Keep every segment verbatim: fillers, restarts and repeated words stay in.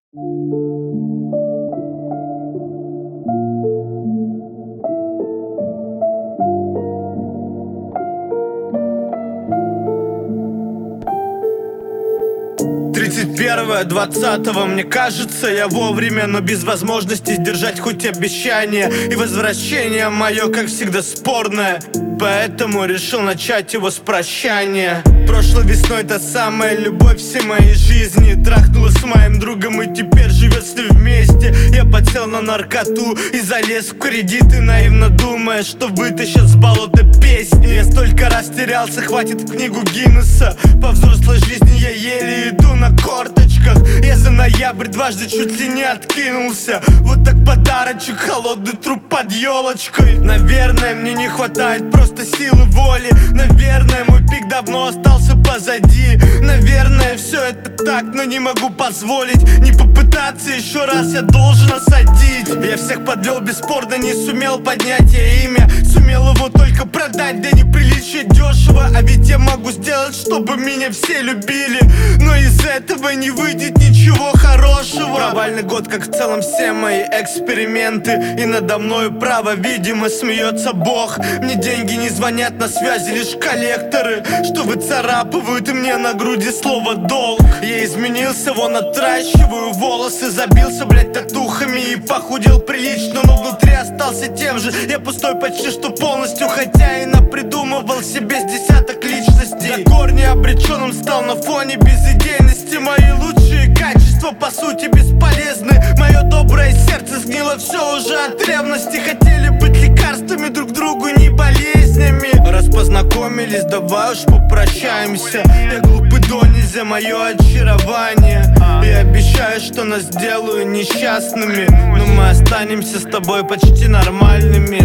тридцать первое двадцатого, мне кажется, я вовремя, но без возможности сдержать хоть обещание. И возвращение мое, как всегда, спорное, поэтому решил начать его с прощания. Прошлой весной та самая любовь всей моей жизни трахнулась с моим другом и теперь живет с ним вместе. Я подсел на наркоту и залез в кредиты, наивно думая, что вытащат с болота песни. Я столько раз терялся, хватит книгу Гиннесса. По взрослой жизни я еле иду на корточках. Я за ноябрь дважды чуть ли не откинулся. Вот так подарочек, холодный труп под елочкой. Наверное, мне не хватает просто силы воли. Наверное, мой пик давно остался позади. Наверное, все это так, но не могу позволить не попытаться еще раз, я должен осадить. Я всех подвел, бесспорно не сумел поднять я имя. Сумел его только продать, да неприличие дешево. А ведь я могу сделать, чтобы меня все любили, но из этого не выйдет ничего хорошего. Провальный год, как в целом все мои эксперименты. И надо мною, право, видимо, смеется Бог. Мне деньги не звонят, на связи лишь коллекторы, что выцарапывают мне на груди слово долг. Я изменился, вон отращиваю волосы, забился, блять, татухами и похудел прилично, но внутри остался тем же. Я пустой почти что полностью, хотя и напридумывал себе с десяток личностей. До корня обреченным стал на фоне безидейности. Мои лучшие качества по сути бесполезны. Мое доброе сердце сгнило все уже от ревности. Хотели быть лекарствами друг другу, не болезнями. Раз познакомились, давай уж попрощаемся. Я глупый до нельзя, мое очарование. Я обещаю, что нас сделаю несчастными, но мы останемся с тобой почти нормальными.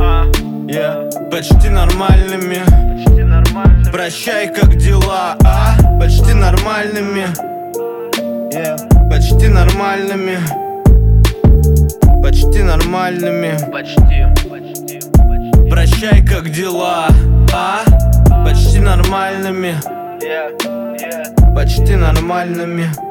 Yeah. Почти нормальными. Прощай, как дела, а? Почти нормальными. Yeah. Почти нормальными. Почти нормальными. Почти, почти, почти. Прощай, как дела, а? Почти нормальными. Yeah, yeah. Почти нормальными.